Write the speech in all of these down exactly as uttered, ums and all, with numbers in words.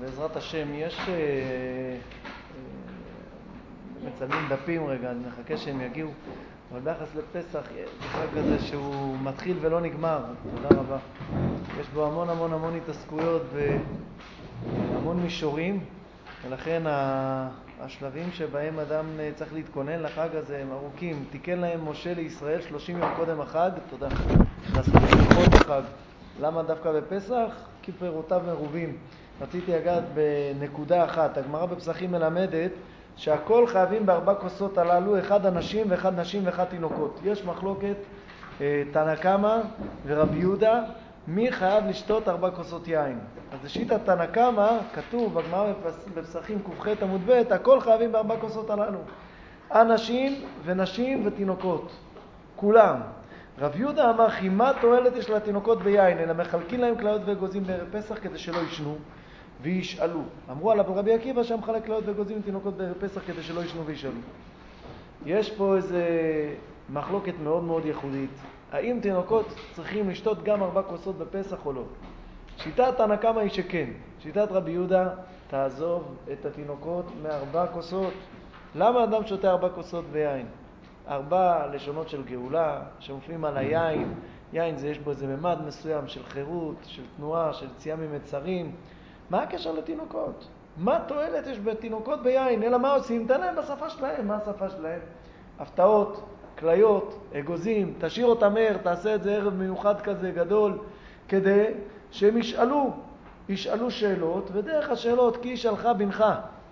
בעזרת השם, יש... אה, אה, מצלמים דפים רגע, אני מחכה שהם יגיעו, אבל ביחס לפסח, יש חג כזה שהוא מתחיל ולא נגמר, תודה רבה. יש בו המון המון המון התעסקויות והמון מישורים, ולכן השלבים שבהם אדם צריך להתכונן לחג הזה הם ארוכים. תיקן להם משה לישראל שלושים יום קודם החג, תודה, לעשות ברכות החג. למה דווקא בפסח? כי פירותיו מרובים. רציתי לגעת בנקודה אחת. הגמרא בפסחים מלמדת שהכל חייבים בארבע כוסות הללו, אחד אנשים ואחד נשים ואחד תינוקות. יש מחלוקת תנא קמא ורבי יהודה מי חייב לשתות ארבע כוסות יין. אז לשיטת תנא קמא כתוב בגמרא בפסחים ק"ח עמוד ב', הכל חייבים בארבע כוסות הללו, אנשים ונשים ותינוקות, כולם. רב יהודה אמר, כי מה תועלת יש לתינוקות ביין, אלא מחלקים להם כליות ואגוזים בערב פסח כדי שלא ישנו וישאלו. אמרו עליו רבי עקיבא שהמחלק כליות ואגוזים לתינוקות בערב פסח כדי שלא ישנו וישאלו. יש פה איזה מחלוקת מאוד מאוד ייחודית. האם תינוקות צריכים לשתות גם ארבע כוסות בפסח או לא? שיטת תנא קמא היא שכן. שיטת רבי יהודה, תעזוב את התינוקות מארבע כוסות. למה אדם שותה ארבע כוסות ביין? ארבע לשונות של גאולה שמופיעים על היין. יין זה יש בו איזה ממד מסוים של חירות, של תנועה, של יציאה ממצרים. מה הקשר לתינוקות? מה תועלת יש בתינוקות ביין? אלא מה עושים? תן להם בשפה שלהם. מה השפה שלהם? הפתעות, כליות, אגוזים, תשאיר אותם מהר, תעשה את זה ערב מיוחד כזה גדול, כדי שהם ישאלו, ישאלו שאלות, ודרך השאלות, כי ישאלך בנך,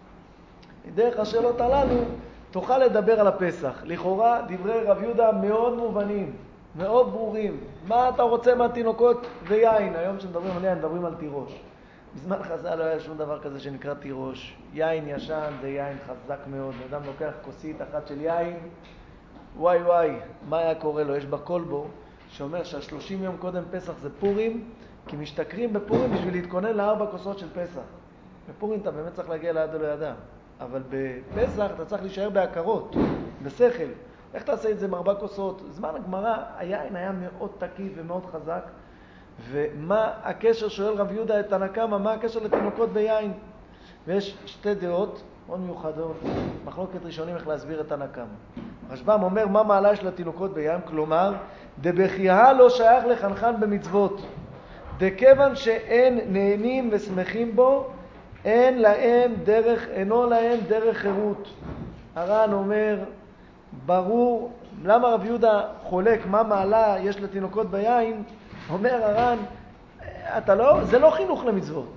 דרך השאלות הללו תוכל לדבר על הפסח. לכאורה דברי רב יהודה מאוד מובנים, מאוד ברורים. מה אתה רוצה מהתינוקות ויין? היום כשמדברים על יין, מדברים על תירוש. בזמן חז"ל לא היה שום דבר כזה שנקרא תירוש. יין ישן זה יין חזק מאוד. אדם לוקח כוסית אחת של יין, וואי וואי, מה היה קורה לו? יש בקולבו שאומר שהשלושים יום קודם פסח זה פורים, כי משתכרים בפורים בשביל להתכונן לארבע כוסות של פסח. בפורים אתה באמת צריך להגיע ליד או לידה, אבל בפסח אתה צריך להישאר בהכרות, בשכל. איך תעשה את זה עם ארבע כוסות? זמן הגמרא היין היה מאוד תקיף ומאוד חזק. ומה הקשר, שואל רב יהודה את תנא קמא, מה הקשר לתינוקות ביין? ויש שתי דעות מאוד מיוחדות, מחלוקת ראשונים איך להסביר את תנא קמא. רשב"ם אומר מה מעלה יש לתינוקות ביין, כלומר דבכייה לא שייך לחנכן במצוות, דכיוון שאין נהנים ושמחים בו, אין להם דרך, אינו להם דרך חירות. הר"ן אומר ברור למה רב יהודה חולק מה מעלה יש לתינוקות ביין. אומר הר"ן, אתה לא, זה לא חינוך למצוות.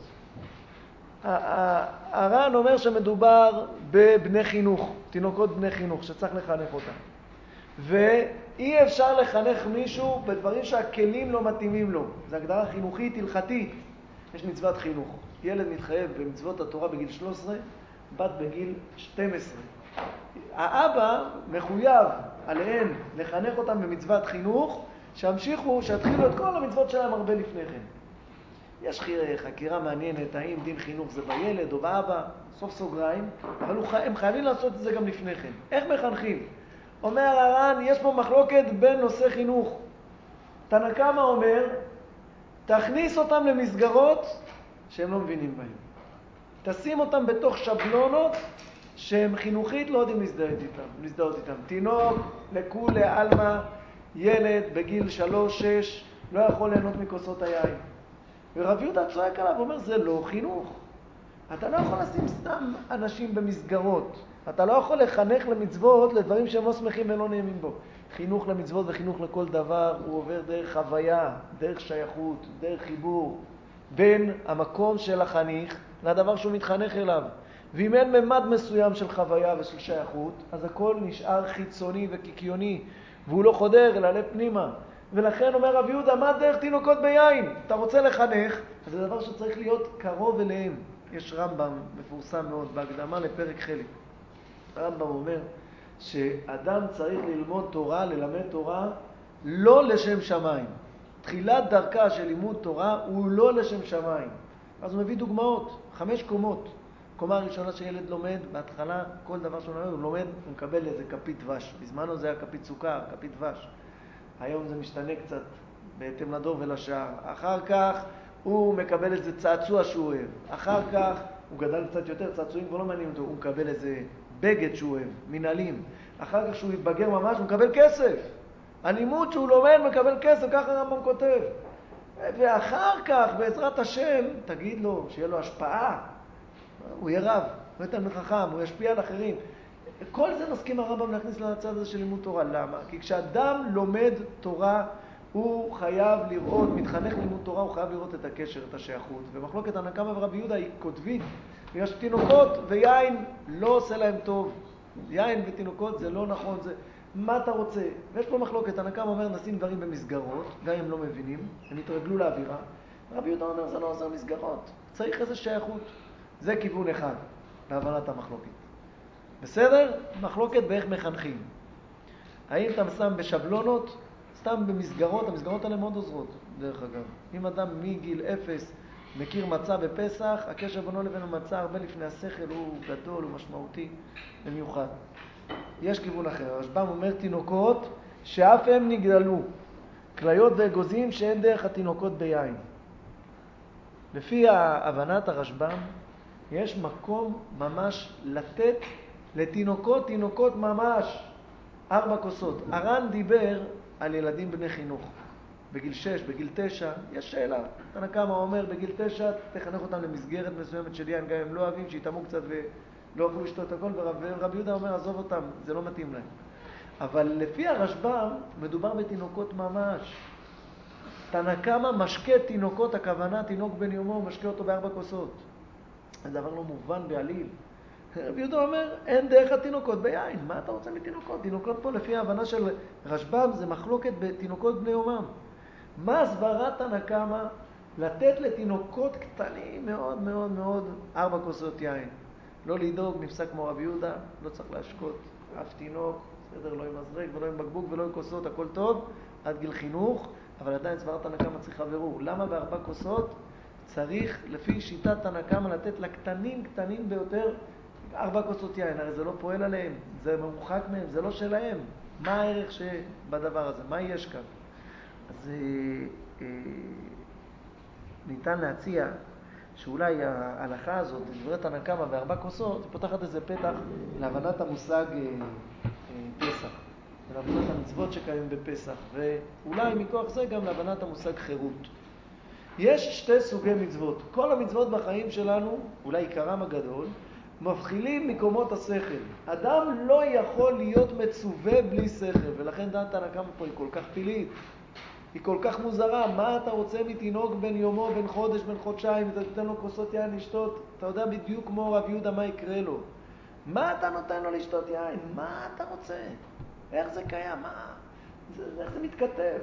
הר"ן אומר שמדובר בבני חינוך, תינוקות בני חינוך שצריך לחנך אותם. ואי אפשר לחנך מישהו בדברים שהכלים לא מתאימים לו. זו הגדרה חינוכית, הלכתית. יש מצוות חינוך. ילד מתחייב במצוות התורה בגיל שלוש עשרה, בת בגיל שתים עשרה. האבא מחויב עליהן לחנך אותם במצוות חינוך, שהמשיכו, שהתחילו את כל המצוות שלהם הרבה לפני כן. יש חקירה מעניינת, האם דין חינוך זה בילד או באבא, סוף סוגריים, אבל הם חייבים לעשות את זה גם לפני כן. איך מחנכים? אומר הר"ן, יש פה מחלוקת בין נושא חינוך. תנא קמא אומר, תכניס אותם למסגרות שהם לא מבינים בהם. תשים אותם בתוך שבלונות שהם חינוכית לא יודעים להזדהות איתם. להזדהות איתם. תינוק, לכולי עלמא, ילד בגיל שלוש שש, לא יכול ליהנות מכוסות היין. ורב יהודה צועק עליו ואומר, זה לא חינוך. אתה לא יכול לשים סתם אנשים במסגרות. אתה לא יכול לחנך למצוות לדברים שהם לא שמחים ולא נעימים בו. חינוך למצוות וחינוך לכל דבר הוא עובר דרך חוויה, דרך שייכות, דרך חיבור בין המקום של החניך לדבר שהוא מתחנך אליו. ואם אין ממד מסוים של חוויה ושל שייכות, אז הכל נשאר חיצוני וקיקיוני, והוא לא חודר אלא לפנימה. ולכן אומר רב יהודה, מה דרך תינוקות ביין? אתה רוצה לחנך, אז זה דבר שצריך להיות קרוב אליהם. יש רמב"ם מפורסם מאוד בהקדמה לפרק חלק. הרמב"ם אומר שאדם צריך ללמוד תורה, ללמד תורה, לא לשם שמיים. תחילת דרכה של לימוד תורה הוא לא לשם שמיים. אז הוא מביא דוגמאות, חמש קומות. קומה הראשונה שילד לומד, בהתחלה כל דבר שהוא לומד, הוא לומד, הוא מקבל איזה כפית דבש. בזמנו זה היה כפית סוכר, כפית דבש. היום זה משתנה קצת בהתאם לדור ולשעה. אחר כך הוא מקבל איזה צעצוע שהוא אוהב. אחר כך הוא גדל קצת יותר, צעצועים כבר לא מעניינים אותו, הוא מקבל איזה בגד שהוא אוהב, מנהלים. אחר כך שהוא יתבגר ממש, הוא מקבל כסף. הלימוד שהוא לומד מקבל כסף, ככה הרמב"ם כותב. ואחר כך, בעזרת השם, תגיד לו, שיהיה לו השפעה. הוא יהיה רב, הוא יהיה תלמיד חכם, הוא ישפיע על אחרים. כל זה מסכים הרמב"ם להכניס לצד הזה של לימוד תורה. למה? כי כשאדם לומד תורה, הוא חייב לראות, מתחנך לימוד תורה, הוא חייב לראות את הקשר, את השייכות. ומחלוקת הנא קמא ורבי יהודה היא קוטבית. בגלל שתינוקות ויין לא עושה להם טוב. יין ותינוקות זה לא נכון, זה מה אתה רוצה? ויש פה מחלוקת, הנא קמא אומר נשים דברים במסגרות, גם הם לא מבינים, הם התרגלו לאווירה. רבי יהודה אומר זה לא עוזר מסגרות, צריך איזה שייכות. זה כיוון אחד להבנת המחלוקת. בסדר? מחלוקת באיך מחנכים. האם אתה שם בשבלונות, סתם במסגרות, המסגרות האלה מאוד עוזרות, דרך אגב. אם אדם מגיל אפס מכיר מצה בפסח, הקשר בינו לבין המצה הרבה לפני השכל הוא גדול, הוא משמעותי, במיוחד. יש כיוון אחר. הרשב"ם אומר תינוקות שאף הם נגדלו, כליות ואגוזים שאין דרך התינוקות ביין. לפי הבנת הרשב"ם, יש מקום ממש לתת לתינוקות, תינוקות ממש, ארבע כוסות. הר"ן דיבר על ילדים בני חינוך. בגיל שש, בגיל תשע, יש שאלה. הנא קמא אומר, בגיל תשע תחנך אותם למסגרת מסוימת של יין, גם הם לא אוהבים, שיתאמו קצת ולא אוכלו לשתות הכל, ורבי יהודה אומר, עזוב אותם, זה לא מתאים להם. אבל לפי הרשב"ם, מדובר בתינוקות ממש. תנא קמא משקה תינוקות, הכוונה, תינוק בן יומו, הוא משקה אותו בארבע כוסות. זה דבר לא מובן בעליל. רבי יהודה אומר, אין דרך התינוקות ביין. מה אתה רוצה מתינוקות? תינוקות פה לפי ההבנה של רשב"ם זה מחלוקת בתינוקות בני יומם. מה הסברת תנא קמא לתת לתינוקות קטנים מאוד מאוד מאוד ארבע כוסות יין? לא לדאוג, נפסק כמו רבי יהודה, לא צריך להשקות אף תינוק, בסדר, לא עם מזרק ולא עם בקבוק ולא עם כוסות, הכל טוב, עד גיל חינוך, אבל עדיין סברת תנא קמא צריכה ברור. למה בארבע כוסות? צריך לפי שיטת תנא קמא לתת לקטנים קטנים ביותר ארבע כוסות יין, הרי זה לא פועל עליהם, זה מרוחק מהם, זה לא שלהם. מה הערך שבדבר הזה? מה יש כאן? אז אה, אה, ניתן להציע שאולי ההלכה הזאת, דברי תנא קמא בארבע כוסות, היא פותחת איזה פתח להבנת המושג אה, אה, פסח, ולהבנת המצוות שקיימים בפסח, ואולי מכוח זה גם להבנת המושג חירות. יש שתי סוגי מצוות. כל המצוות בחיים שלנו, אולי עיקרם הגדול, מבחילים מקומות השכל. אדם לא יכול להיות מצווה בלי שכל, ולכן דעת תנא קמא פה היא כל כך פילית, היא כל כך מוזרה. מה אתה רוצה מתינוק בן יומו, בן חודש, בן חודשיים, אתה תיתן לו כוסות יין לשתות? אתה יודע בדיוק כמו רב יהודה מה יקרה לו. מה אתה נותן לו לשתות יין? מה אתה רוצה? איך זה קיים? מה? זה, איך זה מתכתב?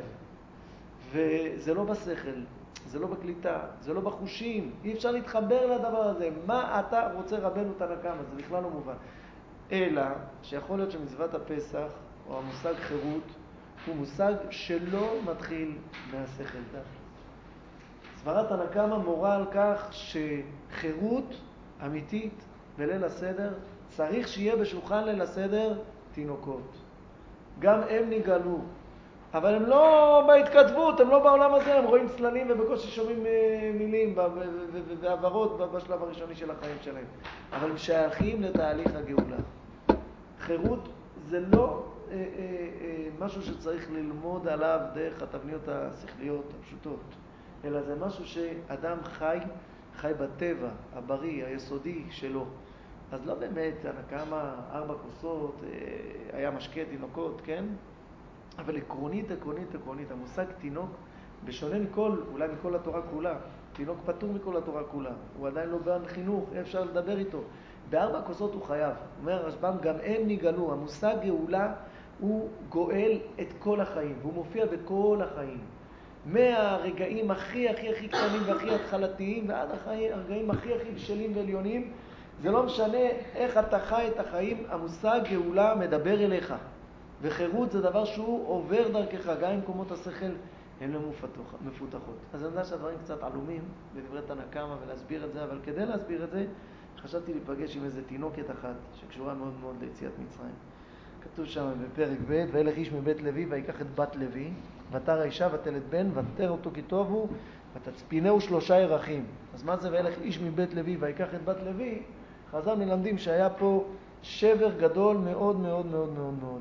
וזה לא בשכל, זה לא בקליטה, זה לא בחושים, אי אפשר להתחבר לדבר הזה. מה אתה רוצה רבנו תנא קמא? זה בכלל לא מובן. אלא שיכול להיות שמצוות הפסח או המושג חירות הוא מושג שלא מתחיל מהשכל דווקא. סברת תנא קמא מורה על כך שחירות אמיתית בליל הסדר צריך שיהיה בשולחן ליל הסדר תינוקות. גם הם נגאלו. אבל הם לא בהתכתבות, הם לא בעולם הזה, הם רואים צללים ובקושי שומעים מילים ועברות בשלב הראשוני של החיים שלהם. אבל הם שייכים לתהליך הגאולה. חירות זה לא אה, אה, אה, משהו שצריך ללמוד עליו דרך התבניות השכליות הפשוטות, אלא זה משהו שאדם חי, חי בטבע, הבריא, היסודי שלו. אז לא באמת, תנא קמא, ארבע כוסות, אה, היה משקה תינוקות, כן? אבל עקרונית, עקרונית, עקרונית, המושג תינוק, בשונה מכל, אולי מכל התורה כולה, תינוק פטור מכל התורה כולה, הוא עדיין לא בעל חינוך, אי אפשר לדבר איתו. בארבע כוסות הוא חייב. אומר הרשב"ם, גם הם נגאלו. המושג גאולה הוא גואל את כל החיים, והוא מופיע בכל החיים. מהרגעים הכי הכי הכי קטנים והכי התחלתיים, ועד הרגעים הכי הכי בשלים ועליונים, זה לא משנה איך אתה חי את החיים, המושג גאולה מדבר אליך. וחירות זה דבר שהוא עובר דרכך, גם אם קומות השכל הן לא מפותחות. אז אני יודע שהדברים קצת עלומים בדברי תנא קמא ולהסביר את זה, אבל כדי להסביר את זה, חשבתי להיפגש עם איזה תינוקת אחת שקשורה מאוד מאוד ליציאת מצרים. כתוב שם בפרק ב', וילך איש מבית לוי ויקח את בת לוי, ותר האישה ותלד בן, ותר אותו כי טוב הוא, ותצפינהו שלושה ירחים. אז מה זה וילך איש מבית לוי ויקח את בת לוי? חז"ל מלמדים שהיה פה שבר גדול מאוד מאוד מאוד מאוד מאוד.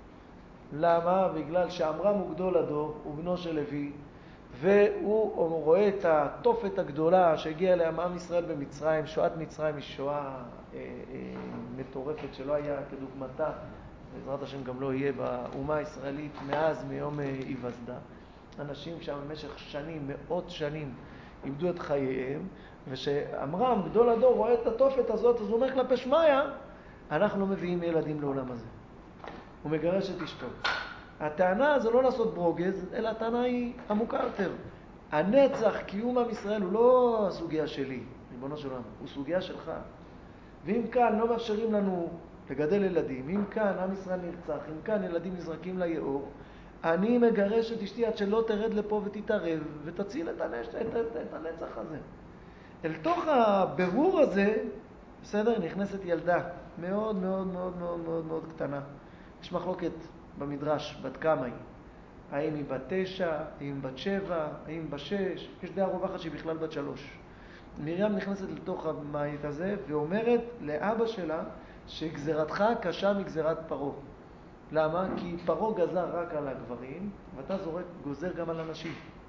למה? בגלל שעמרם הוא גדול הדור, הוא בנו של לוי, והוא רואה את התופת הגדולה שהגיעה אליה עם ישראל במצרים. שואת מצרים היא שואה אה, אה, מטורפת שלא היה כדוגמתה, בעזרת השם גם לא יהיה באומה הישראלית מאז מיום היווסדה. אנשים שם במשך שנים, מאות שנים, איבדו את חייהם, ושעמרם גדול הדור רואה את התופת הזאת, אז הוא אומר כלפי שמיא, אנחנו לא מביאים ילדים לעולם הזה. הוא מגרש את אשתו. הטענה זה לא לעשות ברוגז, אלא הטענה היא עמוקה יותר. הנצח, קיום עם ישראל, הוא לא הסוגיה שלי, ריבונו של עולם, הוא סוגיה שלך. ואם כאן לא מאפשרים לנו לגדל ילדים, אם כאן עם ישראל נרצח, אם כאן ילדים נזרקים ליאור, אני מגרש את אשתי עד שלא תרד לפה ותתערב ותציל את, הנש... את, את, את הנצח הזה. אל תוך הבירור הזה, בסדר, נכנסת ילדה מאוד מאוד מאוד מאוד מאוד מאוד קטנה. יש מחלוקת במדרש, בת כמה היא. האם היא בת תשע, האם היא בת שבע, האם היא בת שש, יש דעה רווחת שהיא בכלל בת שלוש. מרים נכנסת לתוך המית הזה ואומרת לאבא שלה שגזרתך קשה מגזרת פרו. למה? כי פרו גזר רק על הגברים, ואתה זורק, גוזר גם על הנשים.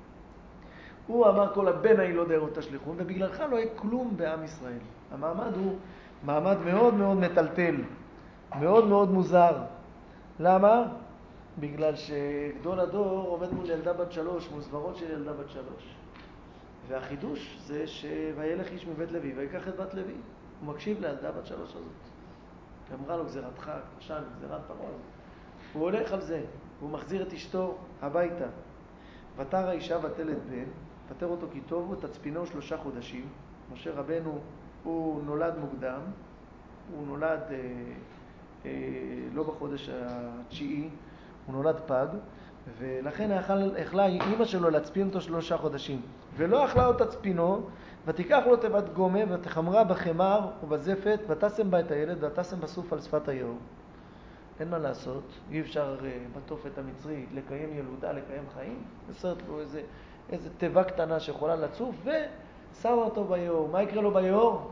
הוא אמר כל הבן הילוד הערות תשליכון, ובגללך לא יהיה כלום בעם ישראל. המעמד הוא מעמד מאוד מאוד מטלטל, מאוד מאוד מוזר. למה? בגלל שגדול הדור עומד מול ילדה בת שלוש, מול סברות של ילדה בת שלוש. והחידוש זה שוילך איש מבית לוי ויקח את בת לוי. הוא מקשיב לילדה בת שלוש הזאת. אמרה לו גזירתך קשה מגזירת פרעה. הוא הולך על זה, הוא מחזיר את אשתו הביתה. ותרא האישה ותלד בן, פטר אותו כי טוב, ותצפינו שלושה חודשים. משה רבנו הוא נולד מוקדם, הוא נולד אה, אה, לא בחודש התשיעי, הוא נולד פג, ולכן החלה אמא שלו להצפין אותו שלושה חודשים. ולא אכלה אותה צפינו, ותיקח לו תיבת גומה, ותחמרה בחמר ובזפת, ותשם בה את הילד, ותשם בסוף על שפת היאור. אין מה לעשות, אי אפשר בתופת המצרי לקיים ילודה, לקיים חיים. נסרת לו איזה, איזה תיבה קטנה שיכולה לצוף, ושמה אותו ביאור. מה יקרה לו ביאור?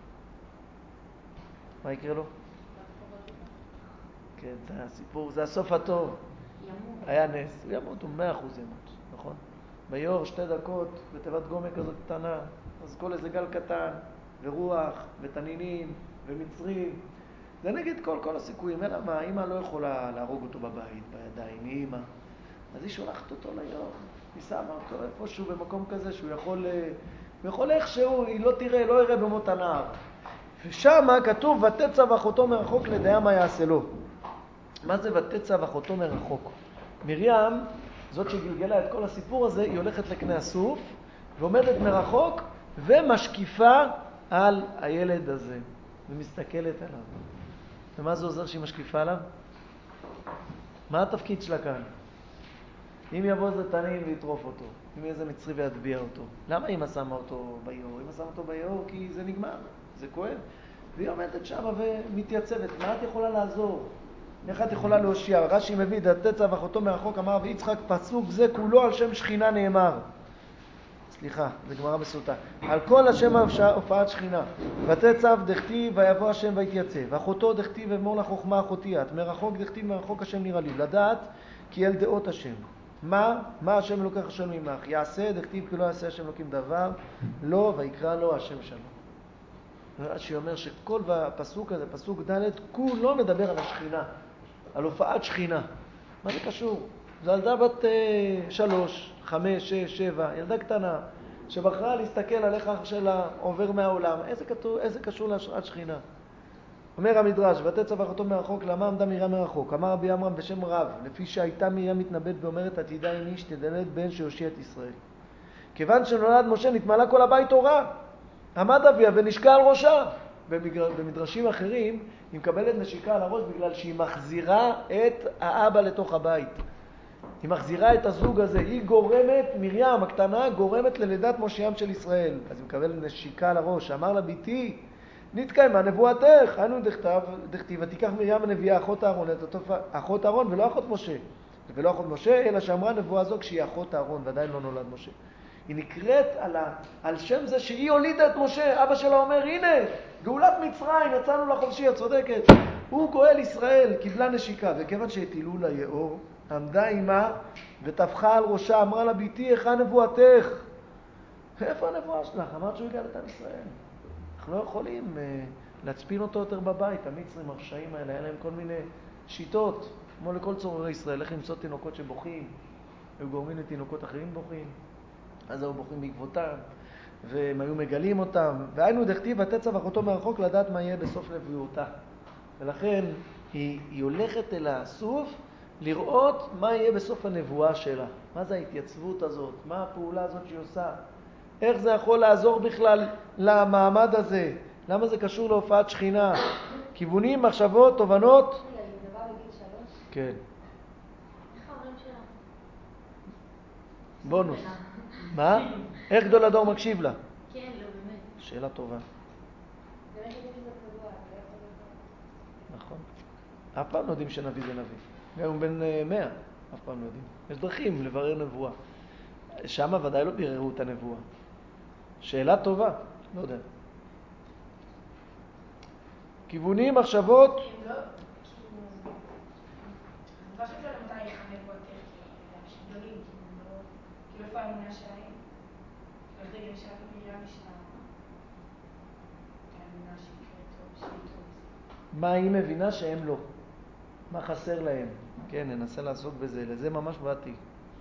מה יקרה לו? כן, זה הסיפור, זה הסוף הטוב. היה נס, הוא ימות, הוא מאה אחוז ימות, נכון? ביאור שתי דקות, בתיבת גומה כזאת קטנה, אז כל איזה גל קטן, ורוח, ותנינים, ומצרים, זה נגד כל, כל הסיכויים. אלא מה, אמא לא יכולה להרוג אותו בבית, בידיים, היא אמא. אז היא שולחת אותו ליאור, היא שמה אותו איפשהו במקום כזה שהוא יכול, הוא יכול איכשהו, היא לא תראה, לא יראה במות הנער. ושם כתוב, ותצב אחותו מרחוק לדעה מה יעשה לו. מה זה ותצב אחותו מרחוק? מרים, זאת שגלגלה את כל הסיפור הזה, היא הולכת לקנה הסוף, ועומדת מרחוק, ומשקיפה על הילד הזה, ומסתכלת עליו. ומה זה עוזר שהיא משקיפה עליו? מה התפקיד שלה כאן? אם יבוא איזה תנין ויטרוף אותו, אם יהיה איזה מצרי ויטביע אותו, למה אמא שמה אותו ביאור? אמא שמה אותו ביאור כי זה נגמר, זה כואב. והיא עומדת שם ומתייצבת. מה את יכולה לעזור? איך את יכולה להושיע? רש"י מביא, ותצב אחותו מרחוק, אמר ויצחק, פסוק זה כולו על שם שכינה נאמר. סליחה, זה גמרא בסוטה. על כל השם הופעת שכינה. ותצב דכתיב ויבוא השם ויתייצב. אחותו דכתיב אמור לחוכמה אחותי את. מרחוק דכתיב מרחוק השם נראה לי. לדעת כי אל דעות השם. מה? מה השם אלוקך השם ממך? יעשה דכתיב כי לא יעשה השם אלוקים דבר. לא ויקרא לו השם שלום. רש"י אומר שכל הפסוק הזה, פסוק ד', כולו מדבר על השכינה. על הופעת שכינה. מה זה קשור? זו ילדה בת אה, שלוש, חמש, שש, שבע, ילדה קטנה, שבחרה להסתכל על איך אח שלה עובר מהעולם. איזה, כתוב, איזה קשור להשראת שכינה? אומר המדרש, ותצב אחותו מרחוק, למה עמדה מרים מרחוק? אמר רבי עמרם בשם רב, לפי שהייתה מרים מתנבאת ואומרת, עתידה עימי שתדלת בן שיושיע את ישראל. כיוון שנולד משה נתמלא כל הבית תורה. עמד אביה ונשקע על ראשה. במדרשים אחרים היא מקבלת נשיקה על הראש בגלל שהיא מחזירה את האבא לתוך הבית. היא מחזירה את הזוג הזה. היא גורמת, מרים הקטנה גורמת ללידת מושיעם של ישראל. אז היא מקבלת נשיקה על הראש. אמר לה ביתי, נתקיימה נבואתך. אנו דכתיב, דכתיב, ותיקח מרים הנביאה אחות אהרון, אחות אהרון ולא אחות משה. ולא אחות משה, אלא שאמרה נבואה זו כשהיא אחות אהרון, ועדיין לא נולד משה. היא נקראת על, ה, על שם זה שהיא הולידה את משה. אבא שלה אומר, הנה, גאולת מצרים, יצאנו לחופשי, את צודקת. הוא גואל ישראל, קיבלה נשיקה, וכיוון שהטילו לה יאור, עמדה אימה וטפחה על ראשה, אמרה לה, ביתי, היכן נבואתך? איפה הנבואה שלך? אמרת שהוא יגאל את עם ישראל. אנחנו לא יכולים uh, להצפין אותו יותר בבית. המצרים הרשעים האלה, היה להם כל מיני שיטות, כמו לכל צוררי ישראל, איך למצוא תינוקות שבוכים, היו גורמים לתינוקות אחרים בוכים, אז היו בוכים בעקבותם, והם היו מגלים אותם, והיינו דכתיב ותצא אחותו מרחוק לדעת מה יהיה בסוף נבואתה. ולכן היא, היא הולכת אל הסוף לראות מה יהיה בסוף הנבואה שלה. מה זה ההתייצבות הזאת? מה הפעולה הזאת שהיא עושה? איך זה יכול לעזור בכלל למעמד הזה? למה זה קשור להופעת שכינה? כיוונים, מחשבות, תובנות? רגע, היא מדבר בגיל שלוש? כן. איך ההורים שלה? בונוס. מה? איך גדול הדור מקשיב לה? כן, לא, באמת. שאלה טובה. באמת יודעים שזה קבוע, זה יכול להיות. נכון. אף פעם לא יודעים שנביא זה נביא. גם הוא בן מאה, אף פעם לא יודעים. יש דרכים לברר נבואה. שם ודאי לא ביררו את הנבואה. שאלה טובה, לא יודע. כיוונים, מחשבות? הם לא, כאילו, הדבר שזה לא מתי יחמד בו יותר, כי הם גדולים, כאילו איפה האמונה שלהם? איך זה גם שאלה מרירה משלה, האמונה שיקרה טוב, שיהיה טוב. מה היא מבינה שהם לא? מה חסר להם? כן, ננסה לעסוק בזה, לזה ממש באתי.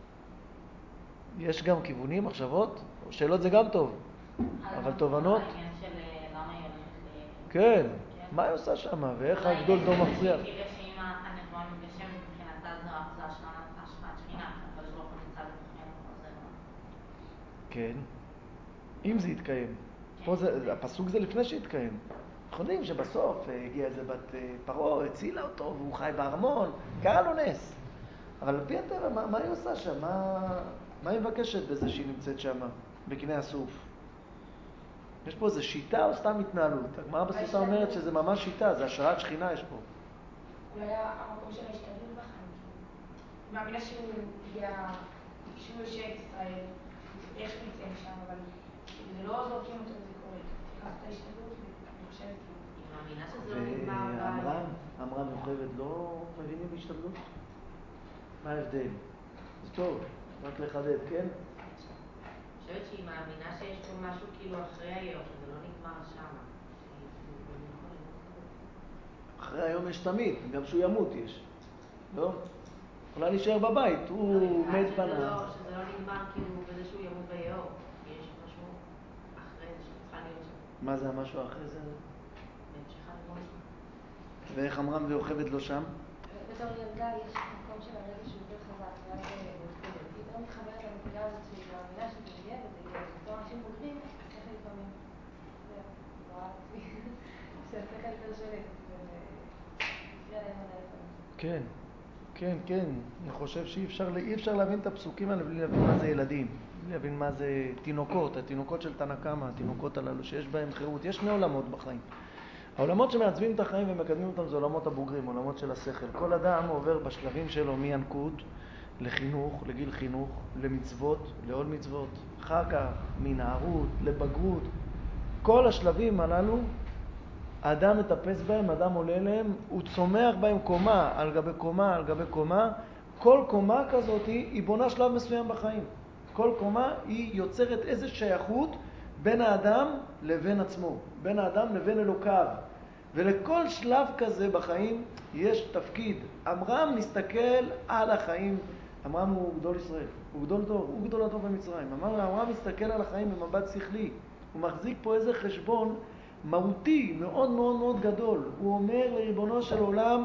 יש גם כיוונים, מחשבות? שאלות זה גם טוב, אבל תובנות? העניין של למה היא הולכת... כן, מה היא עושה שם? ואיך הגדול דור מפריע? תראה שאם הנבואה מתגשמת מבחינתה זו השפעת שכינה, הקדוש ברוך הוא נמצא בתוכנו, אז זה לא... כן, אם זה יתקיים. פה זה, הפסוק זה לפני שיתקיים. אנחנו יודעים שבסוף הגיע איזה בת פרעה, הצילה אותו, והוא חי בארמון, קרה לו נס. אבל על פי הטבע, מה, מה היא עושה שם? מה, מה היא מבקשת בזה שהיא נמצאת שם, בקנה הסוף? יש פה איזו שיטה או סתם התנהלות? הגמרא בסוטה אומרת שזה ממש שיטה, זה השראת שכינה יש פה. אולי המקום של ההשתדלות בחיים. היא מאמינה שהוא הגיע, שהוא יושב את ישראל, איך שהוא יצא משם, אבל זה לא זורקים אותו וזה קורה. תיקח את ההשתדלות ואני חושבת כאילו. היא מאמינה שזה לא נגמר... ואמרם, אמרם יוכבד לא מבינים בהשתדלות? מה ההבדל? זה טוב, רק לחדד, כן? אני חושבת שהיא מאמינה שיש פה משהו כאילו אחרי היום, שזה לא נגמר שם. אחרי היום יש תמיד, גם שהוא ימות יש. לא? יכולה להישאר בבית, הוא מת פנה. שזה לא נגמר כאילו בזה שהוא ימות ביאור. יש משהו אחרי זה שצריכה להיות שם. מה זה המשהו אחרי זה? בהמשך הנבואה. ואיך אמרם ויוכבד לא שם? בתור ילדה יש מקום של הרגע שהוא יותר חזק, ואז היא לא מתחברת לנקודה הזאת שהיא מאמינה שזה יהיה וזה יהיה. בתור אנשים בוגרים, השכל לפעמים, זהו, אני רואה על עצמי, שהשכל יותר שולט, ומפריע להם עד לפעמים. כן, כן, כן. אני חושב שאי אפשר, אי אפשר להבין את הפסוקים האלה בלי להבין מה זה ילדים, בלי להבין מה זה תינוקות, התינוקות של תנא קמא, התינוקות הללו שיש בהם חירות. יש שני עולמות בחיים. העולמות שמעצבים את החיים ומקדמים אותם זה עולמות הבוגרים, עולמות של השכל. כל אדם עובר בשלבים שלו מינקות לחינוך, לגיל חינוך, למצוות, לעול מצוות, אחר כך מנערות, לבגרות. כל השלבים הללו, האדם מטפס בהם, האדם עולה אליהם, הוא צומח בהם קומה על גבי קומה על גבי קומה. כל קומה כזאת היא בונה שלב מסוים בחיים. כל קומה היא יוצרת איזו שייכות בין האדם לבין עצמו, בין האדם לבין אלוקיו. ולכל שלב כזה בחיים יש תפקיד. אמרם מסתכל על החיים. אמרם הוא גדול ישראל, הוא גדול דור, הוא גדול הדור במצרים. אמרם מסתכל על החיים במבט שכלי. הוא מחזיק פה איזה חשבון מהותי מאוד מאוד מאוד גדול. הוא אומר לריבונו של עולם,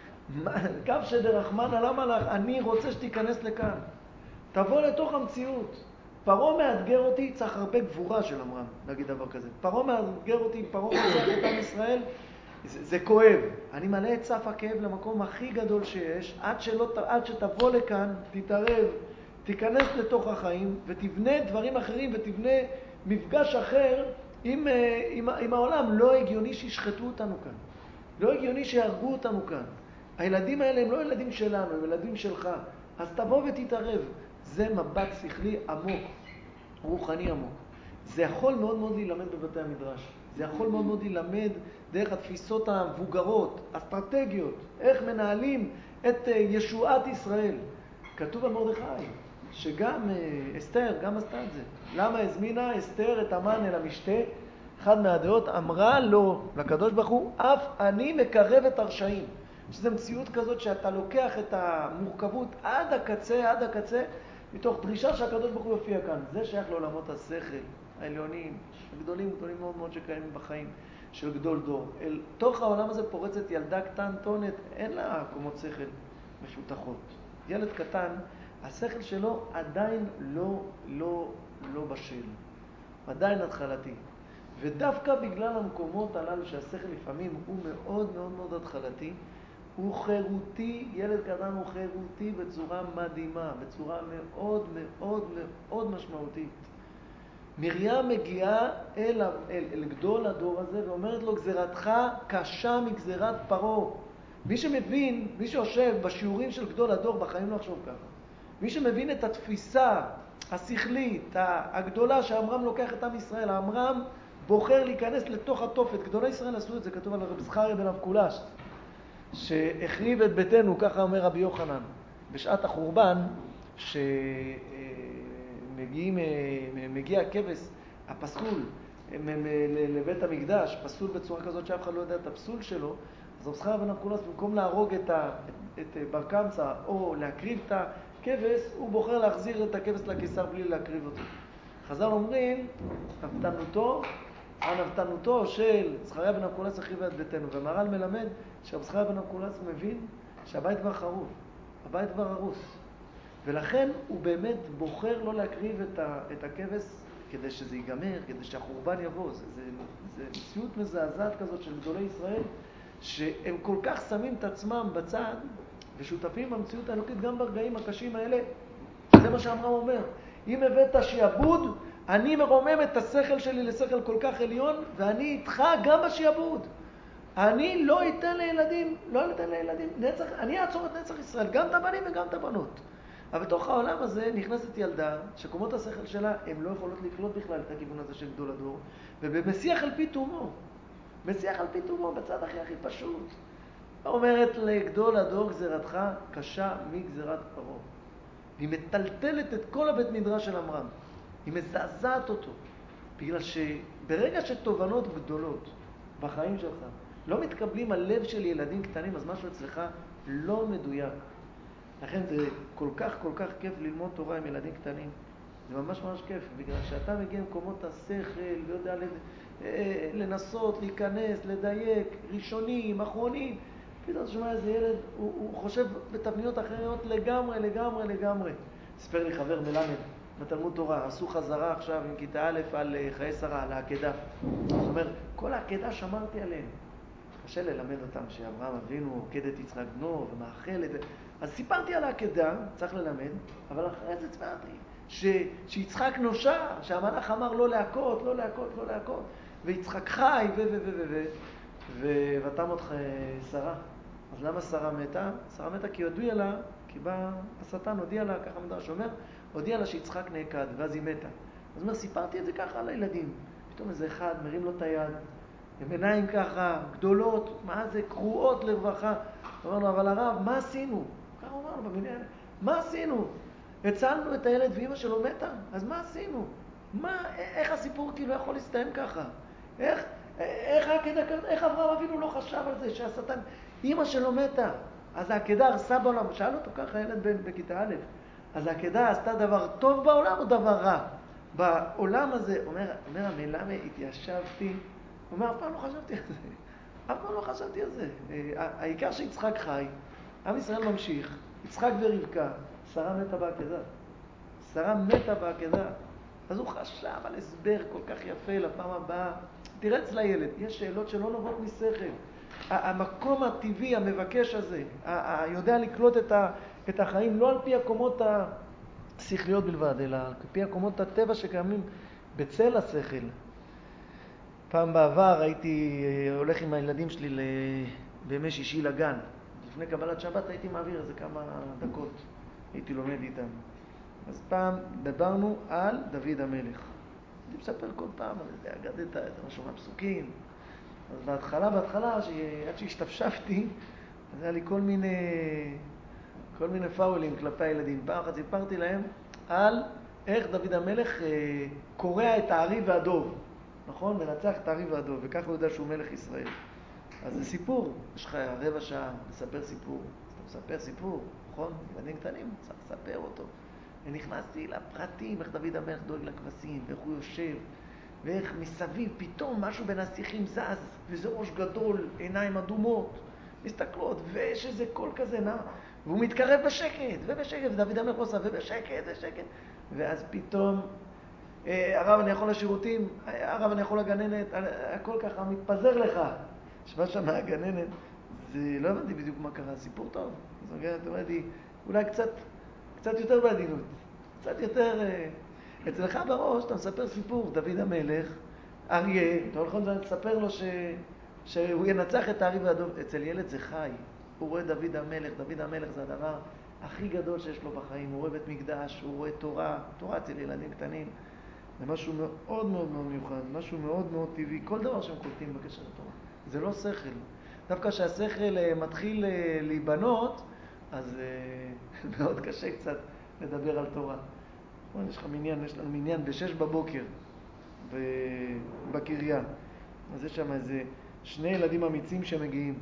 קו שדרחמן עליו מלך, אני רוצה שתיכנס לכאן. תבוא לתוך המציאות. פרעה מאתגר אותי, צריך הרבה גבורה של אמרם, להגיד דבר כזה. פרעה מאתגר אותי, פרעה רוצח את עם ישראל, זה, זה כואב. אני מלא את סף הכאב למקום הכי גדול שיש, עד, שלא, עד שתבוא לכאן, תתערב, תיכנס לתוך החיים, ותבנה דברים אחרים, ותבנה מפגש אחר עם, עם, עם העולם. לא הגיוני שישחטו אותנו כאן. לא הגיוני שיהרגו אותנו כאן. הילדים האלה הם לא ילדים שלנו, הם ילדים שלך. אז תבוא ותתערב. זה מבט שכלי עמוק. רוחני עמוק. זה יכול מאוד מאוד להילמד בבתי המדרש. זה יכול מאוד מאוד להילמד דרך התפיסות המבוגרות, אסטרטגיות, איך מנהלים את ישועת ישראל. כתוב על מרדכי, שגם אסתר, גם עשתה את זה. למה הזמינה אסתר את המן אל המשתה? אחד מהדעות אמרה לו, לקדוש ברוך הוא, אף אני מקרב את הרשעים. שזו מציאות כזאת שאתה לוקח את המורכבות עד הקצה, עד הקצה, מתוך דרישה שהקדוש ברוך הוא יופיע כאן. זה שייך לעולמות השכל, העליונים, הגדולים, גדולים מאוד מאוד שקיימים בחיים של גדול דור. אל תוך העולם הזה פורצת ילדה קטנטונת, אין לה קומות שכל מפותחות. ילד קטן, השכל שלו עדיין לא, לא, לא בשל. עדיין התחלתי. ודווקא בגלל המקומות הללו שהשכל לפעמים הוא מאוד מאוד מאוד התחלתי, הוא חירותי, ילד קטן הוא חירותי בצורה מדהימה, בצורה מאוד מאוד מאוד משמעותית. מרים מגיעה אל, אל, אל גדול הדור הזה ואומרת לו, גזירתך קשה מגזירת פרעה. מי שמבין, מי שיושב בשיעורים של גדול הדור, בחיים לא חשוב ככה. מי שמבין את התפיסה השכלית, הגדולה שאמרם לוקח את עם ישראל, אמרם בוחר להיכנס לתוך התופת. גדולי ישראל עשו את זה, כתוב על רב זכריה בן אבקולש, שהחריב את ביתנו, ככה אומר רבי יוחנן, בשעת החורבן, שמגיע הכבש הפסול לבית המקדש, פסול בצורה כזאת שאף אחד לא יודע את הפסול שלו, אז רב זכריה בן אבקולש, במקום להרוג את, ה, את בר קמצא או להקריב את הכבש, הוא בוחר להחזיר את הכבש לקיסר בלי להקריב אותו. חז"ל אומרים, נפתנותו, הנפתנותו של זכריה בן אבקולס החריבה את ביתנו, ומהר"ל מלמד שרב זכריה בן אבקולס מבין שהבית כבר חרוב, הבית כבר הרוס, ולכן הוא באמת בוחר לא להקריב את, ה, את הכבש כדי שזה ייגמר, כדי שהחורבן יבוא. זה, זה, זה מציאות מזעזעת כזאת של גדולי ישראל, שהם כל כך שמים את עצמם בצד ושותפים במציאות האלוקית גם ברגעים הקשים האלה. זה מה שאמרם אומר, אם הבאת שיעבוד, אני מרומם את השכל שלי לשכל כל כך עליון, ואני איתך גם בשיעבוד. אני לא אתן לילדים, לא אתן לילדים, נצח, אני אעצור את נצח ישראל, גם את הבנים וגם את הבנות. אבל בתוך העולם הזה נכנסת ילדה, שקומות השכל שלה, הן לא יכולות לקלוט בכלל את הכיוון הזה של גדול הדור, ובמשיח על פי תומו, משיח על פי תומו, בצד הכי הכי פשוט. אומרת לגדול הדור, גזירתך קשה מגזירת פרעה. היא מטלטלת את כל הבית מדרש של אמרם. היא מזעזעת אותו. בגלל שברגע שתובנות גדולות בחיים שלך לא מתקבלים על לב של ילדים קטנים, אז משהו אצלך לא מדויק. לכן זה כל כך כל כך כיף ללמוד תורה עם ילדים קטנים. זה ממש ממש כיף, בגלל שאתה מגיע למקומות השכל, ויודע לנסות, להיכנס, לדייק, ראשונים, אחרונים. פתאום שומע איזה ילד, הוא, הוא חושב בתבניות אחרות לגמרי, לגמרי, לגמרי. ספר לי חבר מלמד בתלמוד תורה, עשו חזרה עכשיו עם כיתה א' על חיי שרה, על העקדה. זאת אומרת, כל העקדה שמרתי עליהם. קשה ללמד אותם שאברהם אבינו עוקד את יצחק בנו ומאכל את זה. אז סיפרתי על העקדה, צריך ללמד, אבל אחרי זה צפרתי, ש... שיצחק נושע, שהמלאך אמר לא להכות, לא להכות, לא להכות, ויצחק חי, ו... ו... ו... ו... ו... ו... ותם אותך שרה. אז למה שרה מתה? שרה מתה כי הודיע לה, כי בא השטן, הודיע לה, ככה מדרש אומר, הודיע לה שיצחק נעקד, ואז היא מתה. אז אומר, סיפרתי את זה ככה על הילדים. פתאום איזה אחד מרים לו את היד, עם עיניים ככה, גדולות, מה זה, קרועות לרווחה. אמר לו, אבל הרב, מה עשינו? ככה הוא אמר לו במניין, מה עשינו? הצלנו את הילד ואמא שלו מתה, אז מה עשינו? מה, איך הסיפור כאילו יכול להסתיים ככה? איך, איך, איך, איך אברהם אבינו לא חשב על זה שהשטן, אמא שלו מתה, אז העקדה הרסה בעולם. שאל אותו ככה ילד בכיתה א', אז העקדה עשתה דבר טוב בעולם או דבר רע? בעולם הזה, אומר, אומר המלמד, התיישבתי, הוא אומר, אף פעם לא חשבתי על זה, אף פעם לא חשבתי על זה. העיקר שיצחק חי, עם ישראל ממשיך, יצחק ורבקה, שרה מתה בעקדה. שרה מתה בעקדה. אז הוא חשב על הסבר כל כך יפה לפעם הבאה. תראה אצל הילד, יש שאלות שלא נובעות משכל. המקום הטבעי, המבקש הזה, היודע לקלוט את החיים, לא על פי הקומות השכליות בלבד, אלא על פי הקומות הטבע שקיימים בצל השכל. פעם בעבר הייתי הולך עם הילדים שלי בימי שישי לגן. לפני קבלת שבת הייתי מעביר איזה כמה דקות. הייתי לומד איתם. אז פעם דיברנו על דוד המלך. אני מספר כל פעם על איזה אגדתה, איזה משהו מהפסוקים. אז בהתחלה, בהתחלה, עד שהשתפשפתי, אז היה לי כל מיני, כל מיני פאולים כלפי הילדים. פעם אחת סיפרתי להם על איך דוד המלך אה, קורע את הארי והדוב, נכון? מנצח את הארי והדוב, וככה הוא יודע שהוא מלך ישראל. אז זה סיפור, יש לך רבע שעה לספר סיפור. אז אתה מספר סיפור, נכון? ילדים קטנים, צריך לספר אותו. ונכנסתי לפרטים, איך דוד המלך דואג לכבשים, ואיך הוא יושב, ואיך מסביב פתאום משהו בין השיחים זז, וזה ראש גדול, עיניים אדומות, מסתכלות, ויש איזה קול כזה נע, והוא מתקרב בשקט, ובשקט, ודוד המלך עושה, ובשקט, בשקט. ואז פתאום, אה, הרב אני יכול לשירותים, הרב אני יכול לגננת, הכל ככה מתפזר לך. שמה שם מהגננת, זה לא הבנתי בדיוק מה קרה, סיפור טוב. אז הגננת אומרת לי, אולי קצת, קצת יותר בעדינות, קצת יותר... אה, אצלך בראש אתה מספר סיפור, דוד המלך, אריה, אתה יכול לספר לו ש... שהוא ינצח את הארי והדוב. אצל ילד זה חי, הוא רואה דוד המלך, דוד המלך זה הדבר הכי גדול שיש לו בחיים, הוא רואה בית מקדש, הוא רואה תורה, תורה אצל ילדים קטנים, זה משהו מאוד מאוד מאוד מיוחד, משהו מאוד מאוד טבעי, כל דבר שהם קולטים בקשר לתורה. זה לא שכל. דווקא כשהשכל מתחיל להיבנות, אז מאוד קשה קצת לדבר על תורה. יש לך מניין, יש לנו מניין בשש בבוקר בקריה. אז יש שם איזה שני ילדים אמיצים שמגיעים.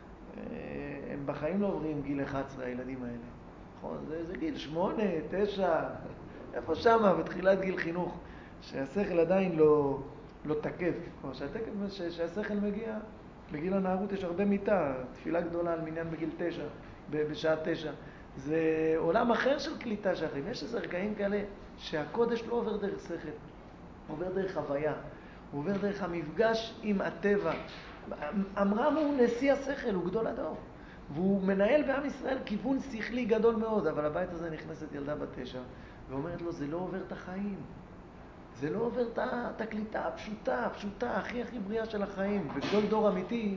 הם בחיים לא עוברים גיל אחת עשרה, הילדים האלה. נכון? זה, זה גיל שמונה, תשע, איפה שמה, בתחילת גיל חינוך, שהשכל עדיין לא, לא תקף. כמו שהתקף, שהשכל מגיע, בגיל הנערות יש הרבה מיטה, תפילה גדולה על מניין בגיל תשע, בשעה תשע. זה עולם אחר של קליטה שאחרים. יש איזה רגעים כאלה שהקודש לא עובר דרך שכל, הוא עובר דרך חוויה, הוא עובר דרך המפגש עם הטבע. אמרם הוא נשיא השכל, הוא גדול הדור. והוא מנהל בעם ישראל כיוון שכלי גדול מאוד, אבל הבית הזה נכנסת ילדה בת תשע, ואומרת לו, זה לא עובר את החיים. זה לא עובר את הקליטה הפשוטה, הפשוטה, הכי הכי בריאה של החיים. וגדול דור אמיתי,